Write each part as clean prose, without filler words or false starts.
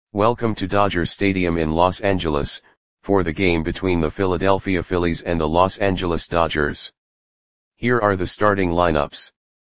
Welcome to Dodger Stadium in Los Angeles, for the game between the Philadelphia Phillies and the Los Angeles Dodgers. Here are the starting lineups.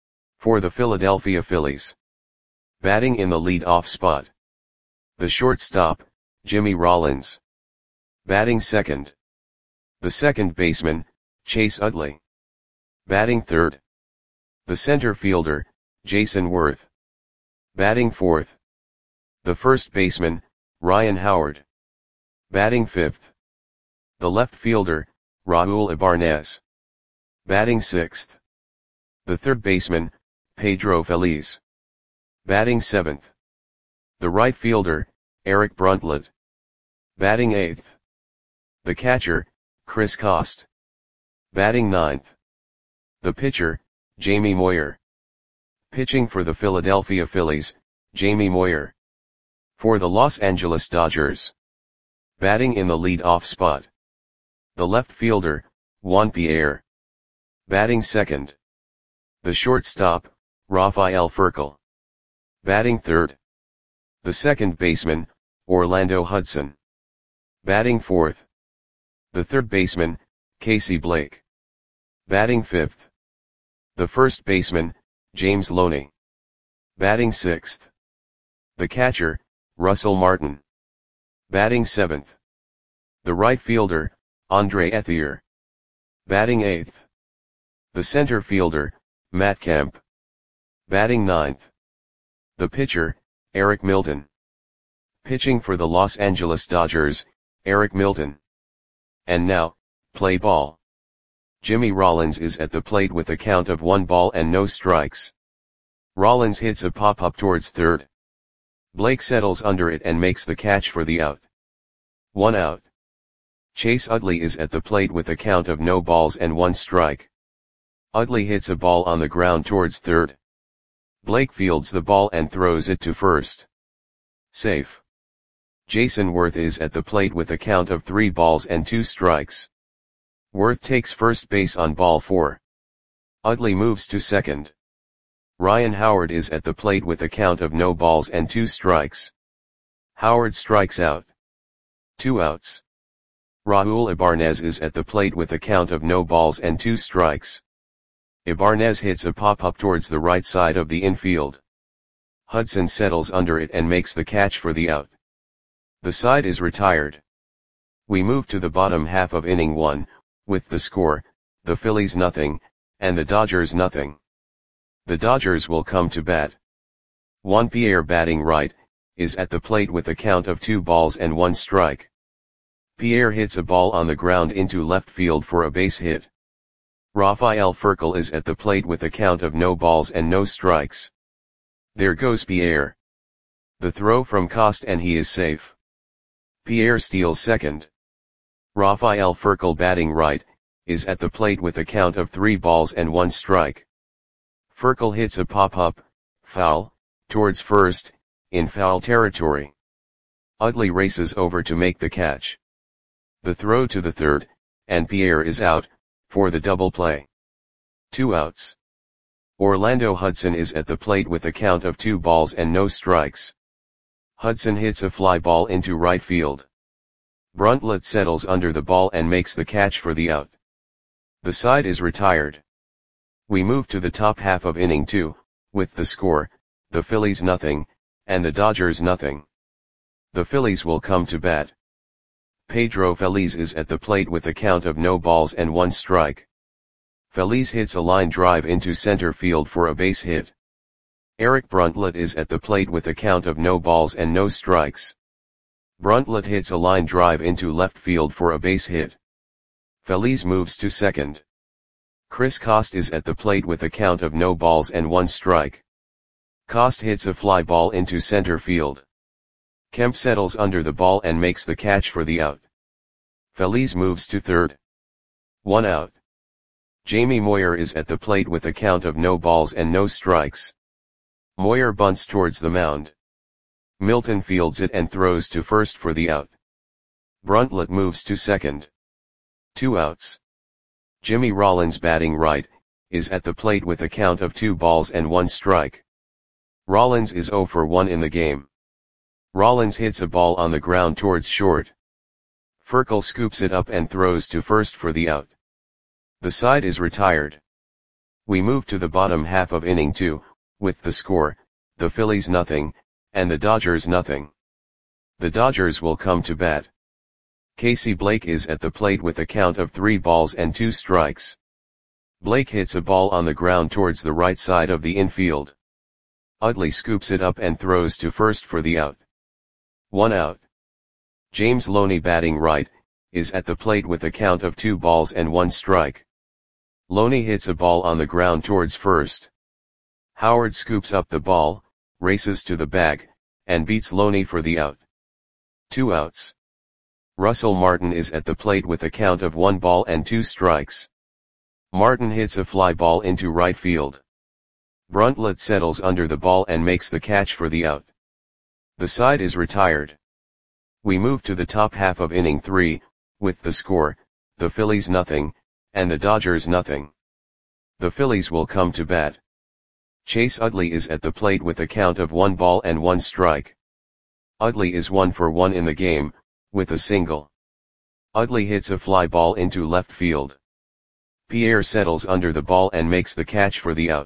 For the Philadelphia Phillies. Batting in the lead-off spot. The shortstop, Jimmy Rollins. Batting second. The second baseman, Chase Utley. Batting third. The center fielder, Jayson Werth. Batting fourth. The first baseman, Ryan Howard. Batting fifth. The left fielder, Raul Ibanez. Batting sixth. The third baseman, Pedro Feliz. Batting seventh. The right fielder, Eric Bruntlett. Batting eighth. The catcher, Chris Coste. Batting ninth. The pitcher, Jamie Moyer. Pitching for the Philadelphia Phillies, Jamie Moyer. For the Los Angeles Dodgers. Batting in the lead-off spot. The left fielder, Juan Pierre. Batting second. The shortstop, Rafael Furcal. Batting third. The second baseman, Orlando Hudson. Batting fourth. The third baseman, Casey Blake. Batting fifth. The first baseman, James Loney. Batting sixth. The catcher, Russell Martin. Batting seventh. The right fielder, Andre Ethier. Batting eighth. The center fielder, Matt Kemp. Batting ninth. The pitcher, Eric Milton. Pitching for the Los Angeles Dodgers, Eric Milton. And now, play ball. Jimmy Rollins is at the plate with a count of 1 ball and no strikes. Rollins hits a pop-up towards third. Blake settles under it and makes the catch for the out. 1 out. Chase Utley is at the plate with a count of no balls and 1 strike. Utley hits a ball on the ground towards third. Blake fields the ball and throws it to first. Safe. Jayson Werth is at the plate with a count of 3 balls and 2 strikes. Werth takes first base on ball 4. Utley moves to second. Ryan Howard is at the plate with a count of no balls and 2 strikes. Howard strikes out. 2 outs. Raul Ibanez is at the plate with a count of no balls and 2 strikes. Ibanez hits a pop-up towards the right side of the infield. Hudson settles under it and makes the catch for the out. The side is retired. We move to the bottom half of inning 1, with the score, the Phillies nothing, and the Dodgers nothing. The Dodgers will come to bat. Juan Pierre batting right, is at the plate with a count of 2 balls and 1 strike. Pierre hits a ball on the ground into left field for a base hit. Rafael Furcal is at the plate with a count of no balls and no strikes. There goes Pierre. The throw from Coste and he is safe. Pierre steals second. Rafael Furcal batting right, is at the plate with a count of 3 balls and 1 strike. Furcal hits a pop-up, foul, towards first, in foul territory. Utley races over to make the catch. The throw to the third, and Pierre is out, for the double play. 2 outs. Orlando Hudson is at the plate with a count of 2 balls and no strikes. Hudson hits a fly ball into right field. Bruntlett settles under the ball and makes the catch for the out. The side is retired. We move to the top half of inning 2, with the score, the Phillies nothing, and the Dodgers nothing. The Phillies will come to bat. Pedro Feliz is at the plate with a count of no balls and 1 strike. Feliz hits a line drive into center field for a base hit. Eric Bruntlett is at the plate with a count of no balls and no strikes. Bruntlett hits a line drive into left field for a base hit. Feliz moves to second. Chris Coste is at the plate with a count of no balls and 1 strike. Coste hits a fly ball into center field. Kemp settles under the ball and makes the catch for the out. Feliz moves to third. 1 out. Jamie Moyer is at the plate with a count of no balls and no strikes. Moyer bunts towards the mound. Milton fields it and throws to first for the out. Bruntlett moves to second. 2 outs. Jimmy Rollins batting right, is at the plate with a count of 2 balls and 1 strike. Rollins is 0 for 1 in the game. Rollins hits a ball on the ground towards short. Furkel scoops it up and throws to first for the out. The side is retired. We move to the bottom half of inning 2, with the score, the Phillies nothing, and the Dodgers nothing. The Dodgers will come to bat. Casey Blake is at the plate with a count of 3 balls and 2 strikes. Blake hits a ball on the ground towards the right side of the infield. Utley scoops it up and throws to first for the out. 1 out. James Loney, batting right, is at the plate with a count of 2 balls and 1 strike. Loney hits a ball on the ground towards first. Howard scoops up the ball, races to the bag, and beats Loney for the out. 2 outs. Russell Martin is at the plate with a count of 1 ball and 2 strikes. Martin hits a fly ball into right field. Bruntlett settles under the ball and makes the catch for the out. The side is retired. We move to the top half of inning 3, with the score, the Phillies nothing, and the Dodgers nothing. The Phillies will come to bat. Chase Utley is at the plate with a count of 1 ball and 1 strike. Utley is 1 for 1 in the game, with a single. Utley hits a fly ball into left field. Pierre settles under the ball and makes the catch for the out.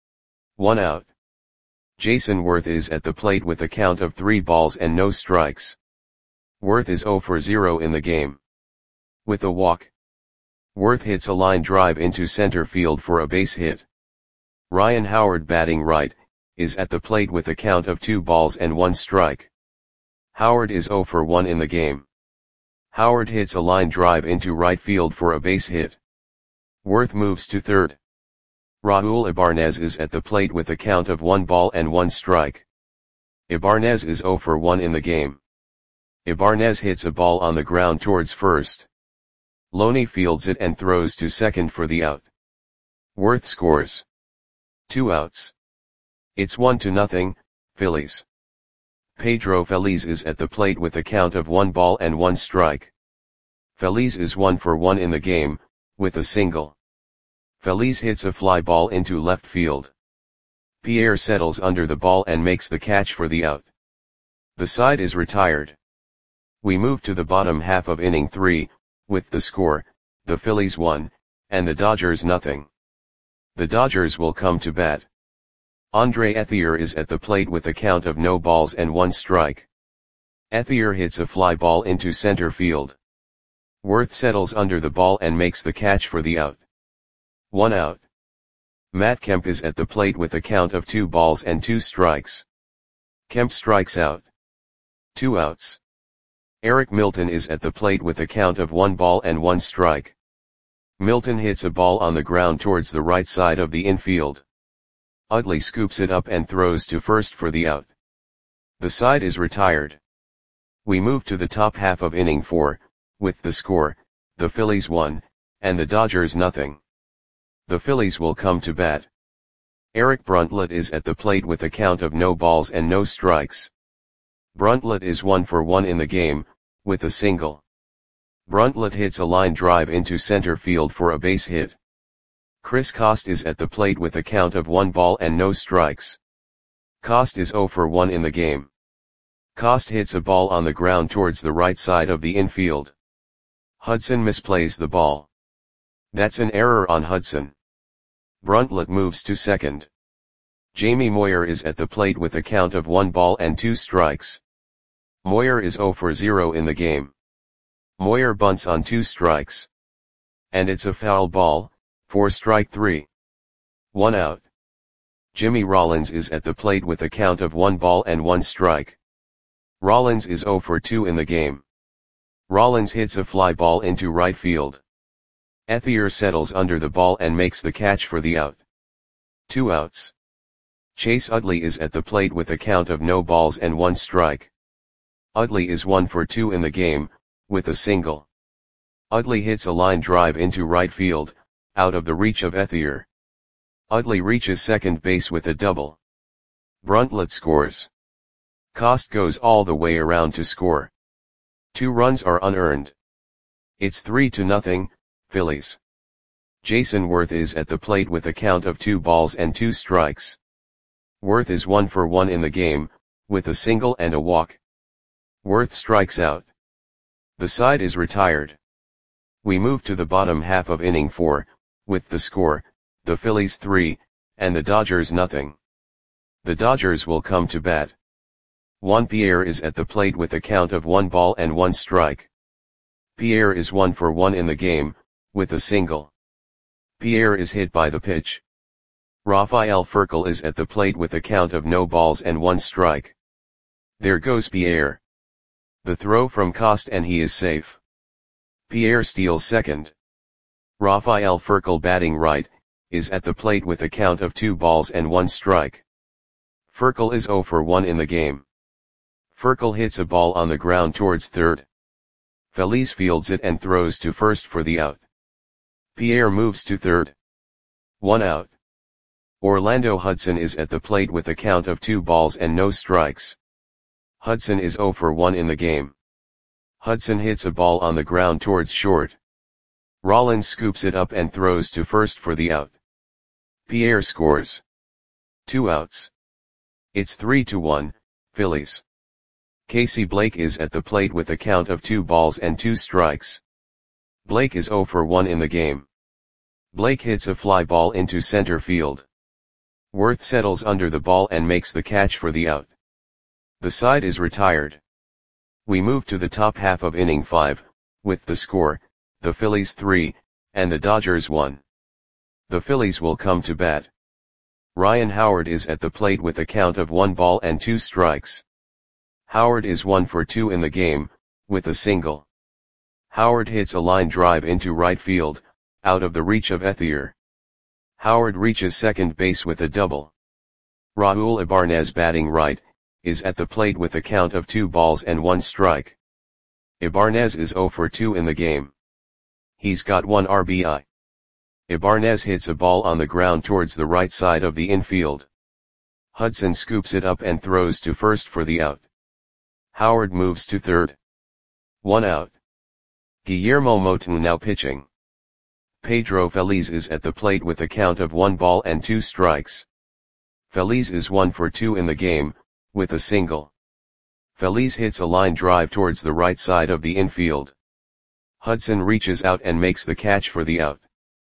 1 out. Jason Worth is at the plate with a count of 3 balls and no strikes. Worth is 0 for 0 in the game. With a walk. Worth hits a line drive into center field for a base hit. Ryan Howard, batting right, is at the plate with a count of 2 balls and 1 strike. Howard is 0 for 1 in the game. Howard hits a line drive into right field for a base hit. Worth moves to third. Raul Ibanez is at the plate with a count of 1 ball and 1 strike. Ibanez is 0 for 1 in the game. Ibanez hits a ball on the ground towards first. Loney fields it and throws to second for the out. Worth scores. 2 outs. It's 1-0, Phillies. Pedro Feliz is at the plate with a count of 1 ball and 1 strike. Feliz is 1 for 1 in the game, with a single. Feliz hits a fly ball into left field. Pierre settles under the ball and makes the catch for the out. The side is retired. We move to the bottom half of inning 3, with the score, the Phillies 1, and the Dodgers nothing. The Dodgers will come to bat. Andre Ethier is at the plate with a count of no balls and 1 strike. Ethier hits a fly ball into center field. Worth settles under the ball and makes the catch for the out. 1 out. Matt Kemp is at the plate with a count of 2 balls and 2 strikes. Kemp strikes out. 2 outs. Eric Milton is at the plate with a count of 1 ball and 1 strike. Milton hits a ball on the ground towards the right side of the infield. Utley scoops it up and throws to first for the out. The side is retired. We move to the top half of inning 4, with the score, the Phillies 1, and the Dodgers nothing. The Phillies will come to bat. Eric Bruntlett is at the plate with a count of no balls and no strikes. Bruntlett is 1 for 1 in the game, with a single. Bruntlett hits a line drive into center field for a base hit. Chris Coste is at the plate with a count of 1 ball and no strikes. Coste is 0 for 1 in the game. Coste hits a ball on the ground towards the right side of the infield. Hudson misplays the ball. That's an error on Hudson. Bruntlett moves to second. Jamie Moyer is at the plate with a count of 1 ball and 2 strikes. Moyer is 0 for 0 in the game. Moyer bunts on 2 strikes. And it's a foul ball, for strike 3. 1 out. Jimmy Rollins is at the plate with a count of 1 ball and 1 strike. Rollins is 0 for 2 in the game. Rollins hits a fly ball into right field. Ethier settles under the ball and makes the catch for the out. 2 outs. Chase Utley is at the plate with a count of no balls and 1 strike. Utley is 1 for 2 in the game, with a single. Utley hits a line drive into right field, out of the reach of Ethier. Utley reaches second base with a double. Bruntlett scores. Coste goes all the way around to score. 2 runs are unearned. It's 3-0, Phillies. Jason Worth is at the plate with a count of 2 balls and 2 strikes. Worth is 1 for 1 in the game, with a single and a walk. Worth strikes out. The side is retired. We move to the bottom half of inning 4, with the score, the Phillies 3, and the Dodgers nothing. The Dodgers will come to bat. Juan Pierre is at the plate with a count of 1 ball and 1 strike. Pierre is 1 for 1 in the game, with a single. Pierre is hit by the pitch. Rafael Furcal is at the plate with a count of no balls and 1 strike. There goes Pierre. The throw from Cost and he is safe. Pierre steals second. Rafael Furcal, batting right, is at the plate with a count of 2 balls and 1 strike. Furcal is 0 for 1 in the game. Furcal hits a ball on the ground towards third. Feliz fields it and throws to first for the out. Pierre moves to third. 1 out. Orlando Hudson is at the plate with a count of 2 balls and no strikes. Hudson is 0 for 1 in the game. Hudson hits a ball on the ground towards short. Rollins scoops it up and throws to first for the out. Pierre scores. 2 outs. It's 3-1, Phillies. Casey Blake is at the plate with a count of 2 balls and 2 strikes. Blake is 0 for 1 in the game. Blake hits a fly ball into center field. Worth settles under the ball and makes the catch for the out. The side is retired. We move to the top half of inning 5, with the score, the Phillies 3, and the Dodgers 1. The Phillies will come to bat. Ryan Howard is at the plate with a count of 1 ball and 2 strikes. Howard is 1 for 2 in the game, with a single. Howard hits a line drive into right field, out of the reach of Ethier. Howard reaches second base with a double. Raul Ibanez, batting right, is at the plate with a count of 2 balls and 1 strike. Ibanez is 0 for 2 in the game. He's got 1 RBI. Ibanez hits a ball on the ground towards the right side of the infield. Hudson scoops it up and throws to first for the out. Howard moves to third. 1 out. Guillermo Moton now pitching. Pedro Feliz is at the plate with a count of 1 ball and 2 strikes. Feliz is 1 for 2 in the game, with a single. Feliz hits a line drive towards the right side of the infield. Hudson reaches out and makes the catch for the out.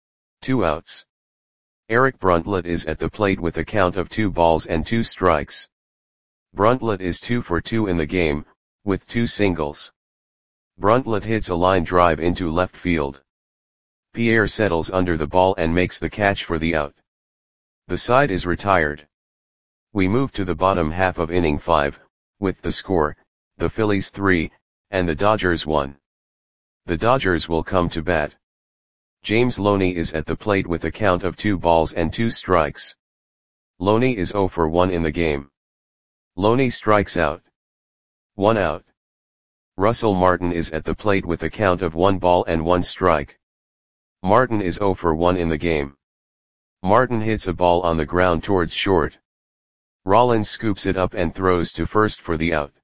2 outs. Eric Bruntlett is at the plate with a count of 2 balls and 2 strikes. Bruntlett is 2 for 2 in the game, with 2 singles. Bruntlett hits a line drive into left field. Pierre settles under the ball and makes the catch for the out. The side is retired. We move to the bottom half of inning 5, with the score, the Phillies 3, and the Dodgers 1. The Dodgers will come to bat. James Loney is at the plate with a count of 2 balls and 2 strikes. Loney is 0 for 1 in the game. Loney strikes out. 1 out. Russell Martin is at the plate with a count of 1 ball and 1 strike. Martin is 0 for 1 in the game. Martin hits a ball on the ground towards short. Rollins scoops it up and throws to first for the out.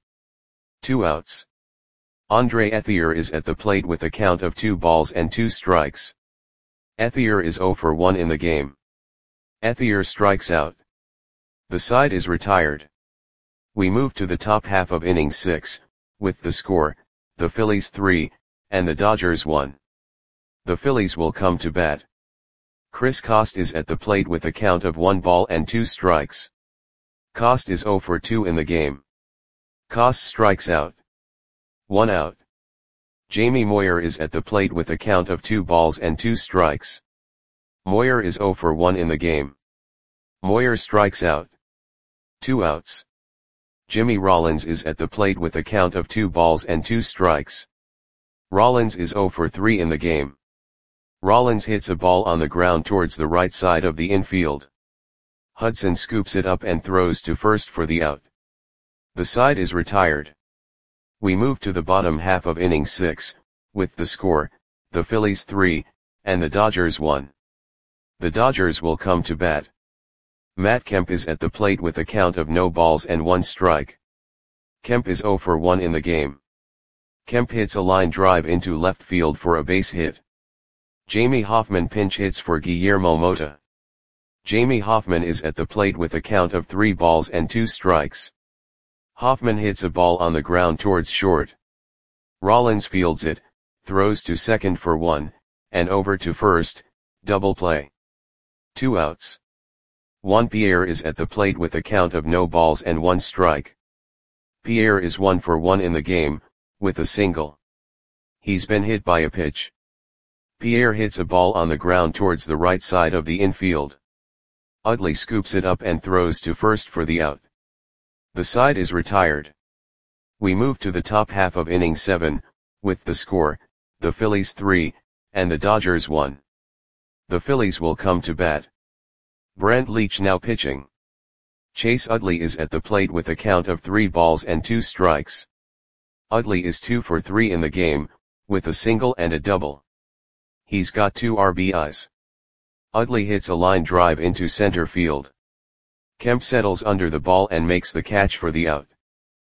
2 outs. Andre Ethier is at the plate with a count of 2 balls and 2 strikes. Ethier is 0 for 1 in the game. Ethier strikes out. The side is retired. We move to the top half of inning 6, with the score, the Phillies 3, and the Dodgers 1. The Phillies will come to bat. Chris Cost is at the plate with a count of 1 ball and 2 strikes. Cost is 0 for 2 in the game. Cost strikes out. 1 out. Jamie Moyer is at the plate with a count of 2 balls and 2 strikes. Moyer is 0 for 1 in the game. Moyer strikes out. 2 outs. Jimmy Rollins is at the plate with a count of 2 balls and 2 strikes. Rollins is 0 for 3 in the game. Rollins hits a ball on the ground towards the right side of the infield. Hudson scoops it up and throws to first for the out. The side is retired. We move to the bottom half of inning 6, with the score, the Phillies 3, and the Dodgers 1. The Dodgers will come to bat. Matt Kemp is at the plate with a count of no balls and 1 strike. Kemp is 0 for 1 in the game. Kemp hits a line drive into left field for a base hit. Jamie Hoffman pinch hits for Guillermo Mota. Jamie Hoffman is at the plate with a count of 3 balls and 2 strikes. Hoffman hits a ball on the ground towards short. Rollins fields it, throws to second for 1, and over to first, double play. 2 outs. Juan Pierre is at the plate with a count of no balls and 1 strike. Pierre is 1 for 1 in the game, with a single. He's been hit by a pitch. Pierre hits a ball on the ground towards the right side of the infield. Utley scoops it up and throws to first for the out. The side is retired. We move to the top half of inning 7, with the score, the Phillies 3, and the Dodgers 1. The Phillies will come to bat. Brant Leach now pitching. Chase Utley is at the plate with a count of 3 balls and 2 strikes. Utley is 2 for 3 in the game, with a single and a double. He's got 2 RBIs. Utley hits a line drive into center field. Kemp settles under the ball and makes the catch for the out.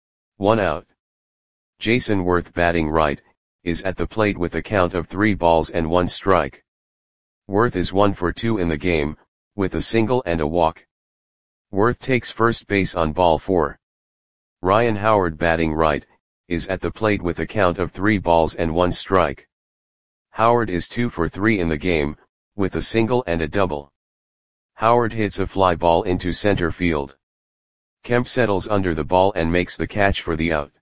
1 out. Jason Worth batting right, is at the plate with a count of 3 balls and 1 strike. Worth is 1 for 2 in the game, with a single and a walk. Worth takes first base on ball 4. Ryan Howard batting right, is at the plate with a count of 3 balls and 1 strike. Howard is 2 for 3 in the game, with a single and a double. Howard hits a fly ball into center field. Kemp settles under the ball and makes the catch for the out.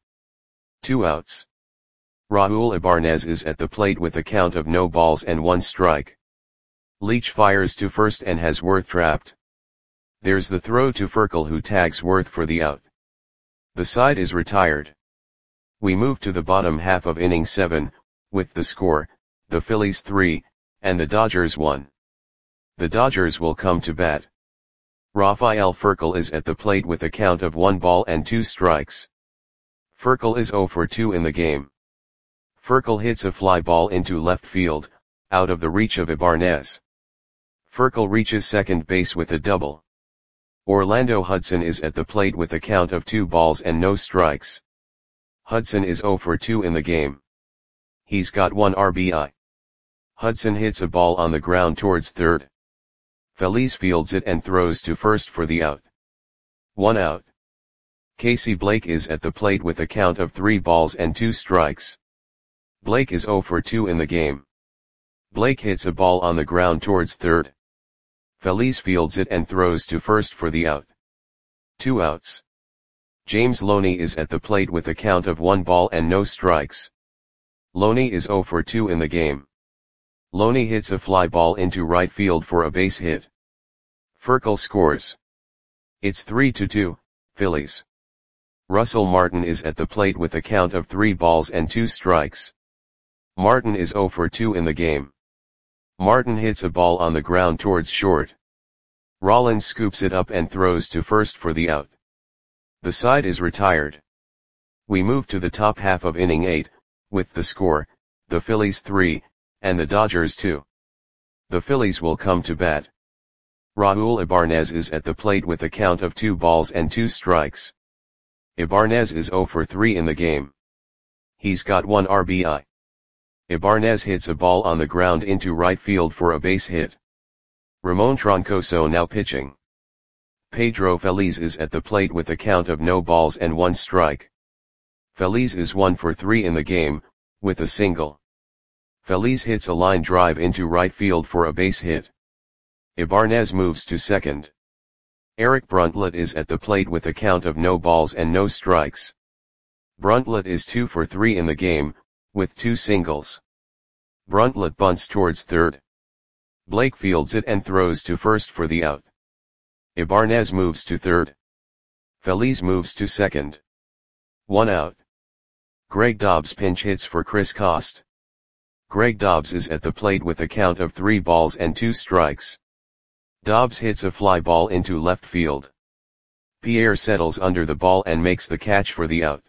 2 outs. Raul Ibanez is at the plate with a count of no balls and 1 strike. Leach fires to first and has Worth trapped. There's the throw to Furkel, who tags Worth for the out. The side is retired. We move to the bottom half of inning 7, with the score, the Phillies 3, and the Dodgers 1. The Dodgers will come to bat. Rafael Furkel is at the plate with a count of 1 ball and 2 strikes. Furkel is 0 for 2 in the game. Furkel hits a fly ball into left field, out of the reach of Ibanez. Furkel reaches second base with a double. Orlando Hudson is at the plate with a count of 2 balls and no strikes. Hudson is 0 for 2 in the game. He's got 1 RBI. Hudson hits a ball on the ground towards third. Feliz fields it and throws to first for the out. 1 out. Casey Blake is at the plate with a count of 3 balls and 2 strikes. Blake is 0 for 2 in the game. Blake hits a ball on the ground towards third. Feliz fields it and throws to first for the out. 2 outs. James Loney is at the plate with a count of 1 ball and no strikes. Loney is 0 for 2 in the game. Loney hits a fly ball into right field for a base hit. Furkel scores. It's 3-2, Phillies. Russell Martin is at the plate with a count of 3 balls and 2 strikes. Martin is 0 for 2 in the game. Martin hits a ball on the ground towards short. Rollins scoops it up and throws to first for the out. The side is retired. We move to the top half of inning 8, with the score, the Phillies 3, and the Dodgers 2. The Phillies will come to bat. Raul Ibanez is at the plate with a count of 2 balls and 2 strikes. Ibanez is 0 for 3 in the game. He's got 1 RBI. Ibanez hits a ball on the ground into right field for a base hit. Ramon Troncoso now pitching. Pedro Feliz is at the plate with a count of no balls and 1 strike. Feliz is 1 for 3 in the game, with a single. Feliz hits a line drive into right field for a base hit. Ibanez moves to second. Eric Bruntlett is at the plate with a count of no balls and no strikes. Bruntlett is 2 for 3 in the game, with 2 singles. Bruntlett bunts towards third. Blake fields it and throws to first for the out. Ibanez moves to third. Feliz moves to second. 1 out. Greg Dobbs pinch hits for Chris Coste. Greg Dobbs is at the plate with a count of 3 balls and 2 strikes. Dobbs hits a fly ball into left field. Pierre settles under the ball and makes the catch for the out.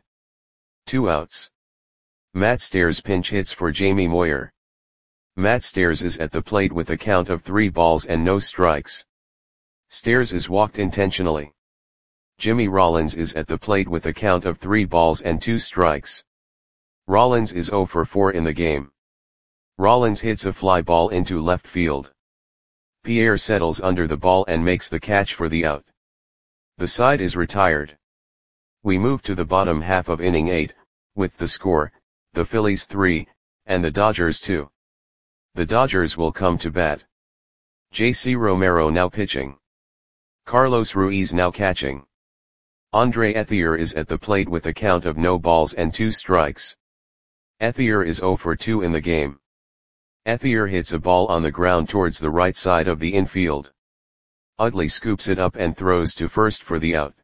2 outs. Matt Stairs pinch hits for Jamie Moyer. Matt Stairs is at the plate with a count of 3 balls and no strikes. Stairs is walked intentionally. Jimmy Rollins is at the plate with a count of 3 balls and 2 strikes. Rollins is 0 for 4 in the game. Rollins hits a fly ball into left field. Pierre settles under the ball and makes the catch for the out. The side is retired. We move to the bottom half of inning 8, with the score, the Phillies 3, and the Dodgers 2. The Dodgers will come to bat. J.C. Romero now pitching. Carlos Ruiz now catching. Andre Ethier is at the plate with a count of no balls and 2 strikes. Ethier is 0 for 2 in the game. Ethier hits a ball on the ground towards the right side of the infield. Utley scoops it up and throws to first for the out.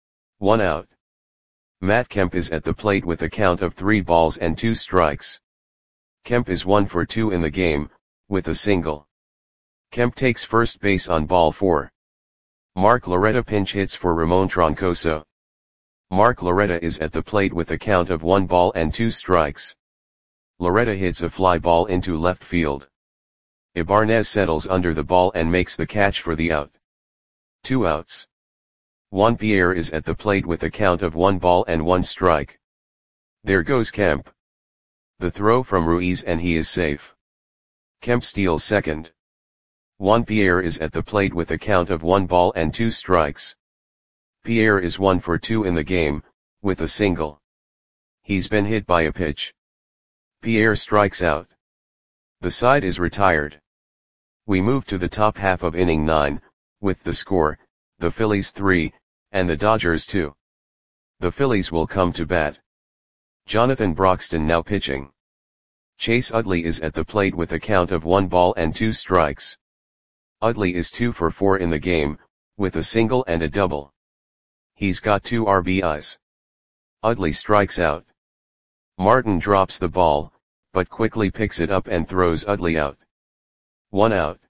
1 out. Matt Kemp is at the plate with a count of 3 balls and 2 strikes. Kemp is 1 for 2 in the game, with a single. Kemp takes first base on ball 4. Mark Loretta pinch hits for Ramon Troncoso. Mark Loretta is at the plate with a count of 1 ball and 2 strikes. Loretta hits a fly ball into left field. Ibanez settles under the ball and makes the catch for the out. 2 outs. Juan Pierre is at the plate with a count of 1 ball and 1 strike. There goes Kemp. The throw from Ruiz and he is safe. Kemp steals second. Juan Pierre is at the plate with a count of 1 ball and 2 strikes. Pierre is 1 for 2 in the game, with a single. He's been hit by a pitch. Pierre strikes out. The side is retired. We move to the top half of inning 9, with the score, the Phillies 3, and the Dodgers 2. The Phillies will come to bat. Jonathan Broxton now pitching. Chase Utley is at the plate with a count of 1 ball and 2 strikes. Utley is 2 for 4 in the game, with a single and a double. He's got 2 RBIs. Utley strikes out. Martin drops the ball, but quickly picks it up and throws Utley out. 1 out.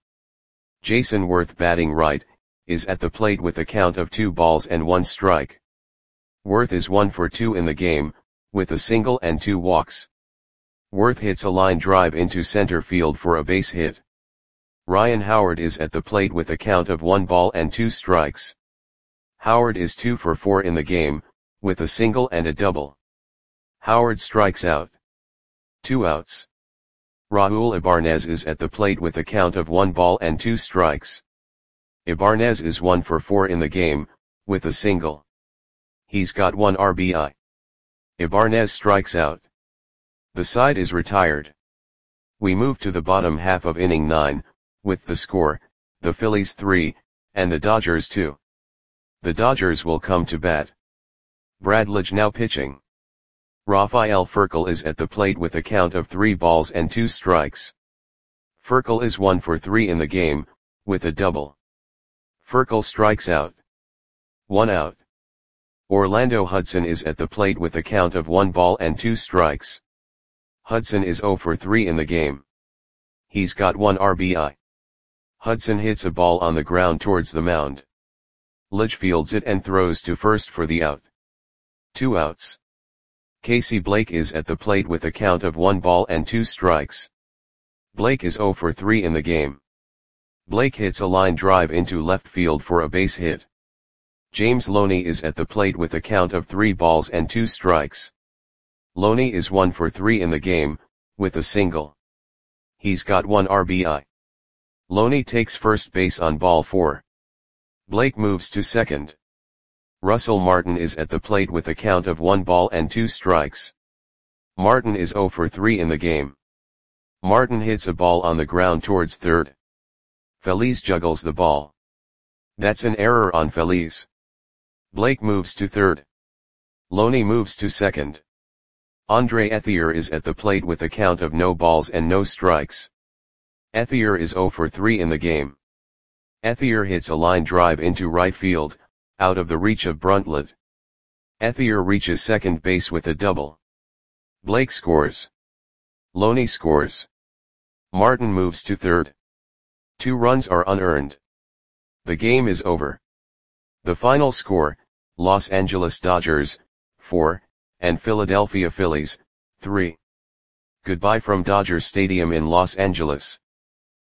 Jason Worth batting right, is at the plate with a count of 2 balls and 1 strike. Worth is 1 for 2 in the game, with a single and 2 walks. Worth hits a line drive into center field for a base hit. Ryan Howard is at the plate with a count of 1 ball and 2 strikes. Howard is 2 for 4 in the game, with a single and a double. Howard strikes out. 2 outs. Raul Ibanez is at the plate with a count of 1 ball and 2 strikes. Ibanez is 1 for 4 in the game, with a single. He's got 1 RBI. Ibanez strikes out. The side is retired. We move to the bottom half of inning 9, with the score, the Phillies 3, and the Dodgers 2. The Dodgers will come to bat. Brad Lidge now pitching. Rafael Furcal is at the plate with a count of 3 balls and 2 strikes. Furcal is 1 for 3 in the game, with a double. Furcal strikes out. 1 out. Orlando Hudson is at the plate with a count of 1 ball and 2 strikes. Hudson is 0 for 3 in the game. He's got 1 RBI. Hudson hits a ball on the ground towards the mound. Lidge fields it and throws to first for the out. 2 outs. Casey Blake is at the plate with a count of 1 ball and 2 strikes. Blake is 0 for 3 in the game. Blake hits a line drive into left field for a base hit. James Loney is at the plate with a count of 3 balls and 2 strikes. Loney is 1 for 3 in the game, with a single. He's got 1 RBI. Loney takes first base on ball 4. Blake moves to second. Russell Martin is at the plate with a count of 1 ball and 2 strikes. Martin is 0 for 3 in the game. Martin hits a ball on the ground towards third. Feliz juggles the ball. That's an error on Feliz. Blake moves to third. Loney moves to second. Andre Ethier is at the plate with a count of no balls and no strikes. Ethier is 0 for 3 in the game. Ethier hits a line drive into right field, out of the reach of Brundtland. Ethier reaches second base with a double. Blake scores. Loney scores. Martin moves to third. 2 runs are unearned. The game is over. The final score, Los Angeles Dodgers, 4, and Philadelphia Phillies, 3. Goodbye from Dodger Stadium in Los Angeles.